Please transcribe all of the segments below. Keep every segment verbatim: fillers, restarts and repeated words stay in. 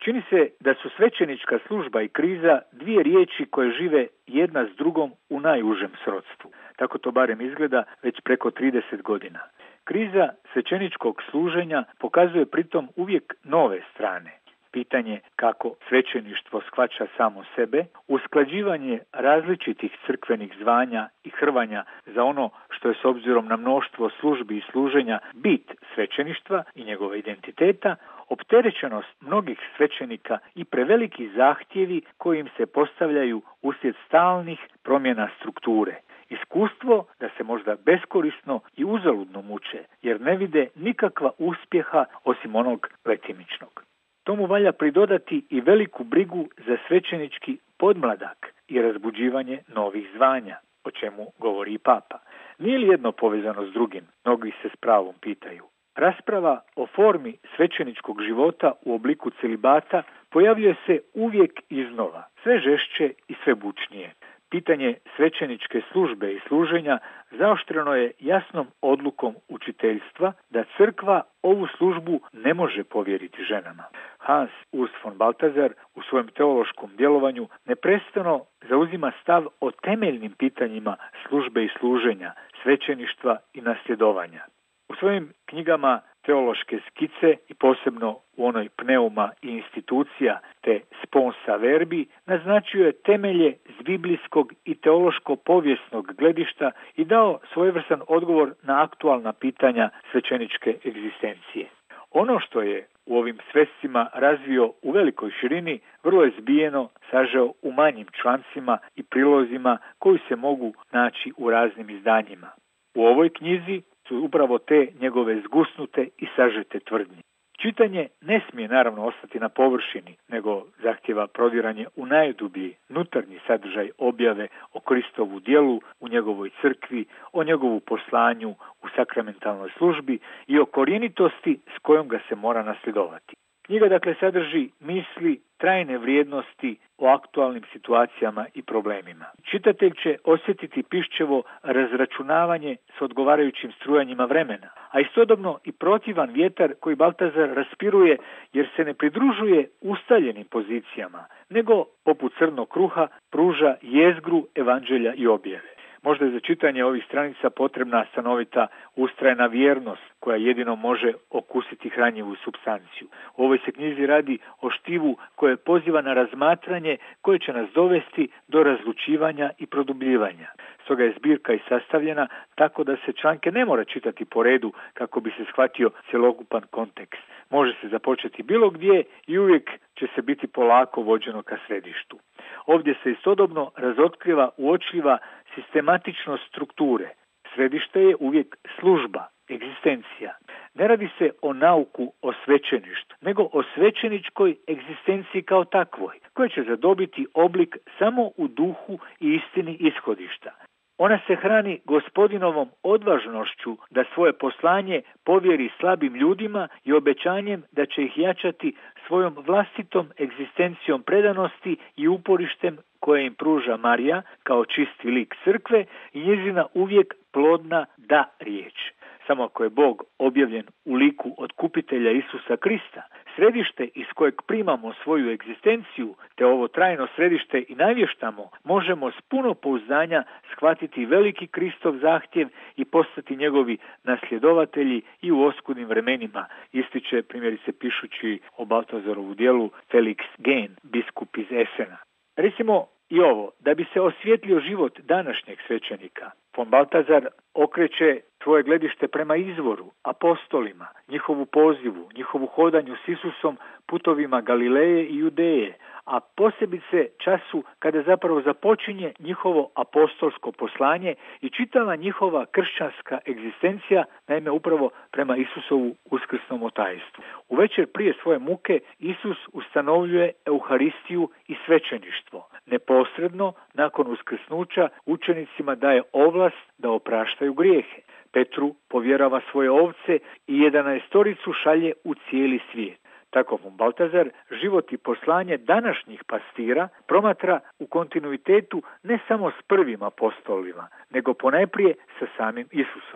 Čini se da su svećenička služba i kriza dvije riječi koje žive jedna s drugom u najužem srodstvu. Tako to barem izgleda već preko trideset godina. Kriza svećeničkog služenja pokazuje pritom uvijek nove strane. Pitanje kako svećeništvo shvaća samo sebe, usklađivanje različitih crkvenih zvanja i hrvanja za ono što je s obzirom na mnoštvo službi i služenja bit svećeništva i njegova identiteta, opterećenost mnogih svećenika i preveliki zahtjevi koji im se postavljaju uslijed stalnih promjena strukture. Iskustvo da se možda beskorisno i uzaludno muče, jer ne vide nikakva uspjeha osim onog letimičnog. Tomu valja pridodati i veliku brigu za svećenički podmladak i razbuđivanje novih zvanja, o čemu govori i Papa. Nije li jedno povezano s drugim? Mnogi se s pravom pitaju. Rasprava o formi svećeničkog života u obliku celibata pojavljuje se uvijek iznova, sve žešće i sve bučnije. Pitanje svećeničke službe i služenja zaoštreno je jasnom odlukom učiteljstva da crkva ovu službu ne može povjeriti ženama. Hans Urs von Balthasar u svojem teološkom djelovanju neprestano zauzima stav o temeljnim pitanjima službe i služenja, svećeništva i nasljedovanja. U svojim knjigama Teološke skice i posebno u onoj Pneuma i institucija te Sponsa verbi naznačio je temelje s biblijskog i teološko-povijesnog gledišta i dao svojevrstan odgovor na aktualna pitanja svećeničke egzistencije. Ono što je u ovim svescima razvio u velikoj širini, vrlo je zbijeno sažeo u manjim člancima i prilozima koji se mogu naći u raznim izdanjima. U ovoj knjizi su upravo te njegove zgusnute i sažete tvrdnje. Čitanje ne smije naravno ostati na površini, nego zahtjeva prodiranje u najdublji, nutarnji sadržaj objave o Kristovu djelu u njegovoj crkvi, o njegovu poslanju u sakramentalnoj službi i o korjenitosti s kojom ga se mora nasljedovati. Knjiga dakle sadrži misli trajne vrijednosti o aktualnim situacijama i problemima. Čitatelj će osjetiti piščevo razračunavanje s odgovarajućim strujanjima vremena, a istodobno i protivan vjetar koji Baltazar raspiruje jer se ne pridružuje ustaljenim pozicijama, nego poput crnog kruha pruža jezgru evanđelja i objave. Možda je za čitanje ovih stranica potrebna stanovita ustrajna vjernost koja jedino može okusiti hranjivu supstanciju. U ovoj se knjizi radi o štivu koje poziva na razmatranje koje će nas dovesti do razlučivanja i produbljivanja. Stoga je zbirka i sastavljena tako da se članke ne mora čitati po redu kako bi se shvatio cjelokupan kontekst. Može se započeti bilo gdje i uvijek će se biti polako vođeno ka središtu. Ovdje se istodobno razotkriva uočljiva sistematičnost strukture. Središte je uvijek služba, egzistencija. Ne radi se o nauku o svećeništvu, nego o svećeničkoj egzistenciji kao takvoj, koja će zadobiti oblik samo u duhu i istini ishodišta. Ona se hrani Gospodinovom odvažnošću da svoje poslanje povjeri slabim ljudima i obećanjem da će ih jačati svojom vlastitom egzistencijom predanosti i uporištem koje im pruža Marija kao čisti lik crkve i njezina uvijek plodna da riječ. Samo ako je Bog objavljen u liku otkupitelja Isusa Krista, središte iz kojeg primamo svoju egzistenciju, te ovo trajno središte i navještamo, možemo s puno pouzdanja shvatiti veliki Kristov zahtjev i postati njegovi nasljedovatelji i u oskudnim vremenima, ističe primjerice pišući o Baltazarovu djelu Felix Gen, biskup iz Esena. Recimo i ovo, da bi se osvijetlio život današnjeg svećenika, von Baltazar okreće svoje gledište prema izvoru, apostolima, njihovu pozivu, njihovu hodanju s Isusom putovima Galileje i Judeje, a posebice času kada zapravo započinje njihovo apostolsko poslanje i čitava njihova kršćanska egzistencija, naime upravo prema Isusovu uskrsnom otajstvu. U večer prije svoje muke Isus ustanovljuje Euharistiju i svećeništvo. Neposredno, nakon uskrsnuća, učenicima daje ovlast da opraštaju grijehe. Petru povjerava svoje ovce i jedanaestoricu šalje u cijeli svijet. Tako von Baltazar život i poslanje današnjih pastira promatra u kontinuitetu ne samo s prvim apostolima, nego ponajprije sa samim Isusom.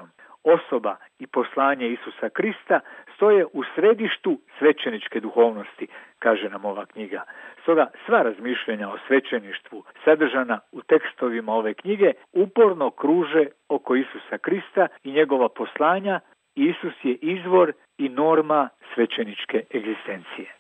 osoba i poslanje Isusa Krista stoje u središtu svećeničke duhovnosti, kaže nam ova knjiga. Stoga sva razmišljanja o svećeništvu sadržana u tekstovima ove knjige uporno kruže oko Isusa Krista i njegova poslanja. Isus je izvor i norma svećeničke egzistencije.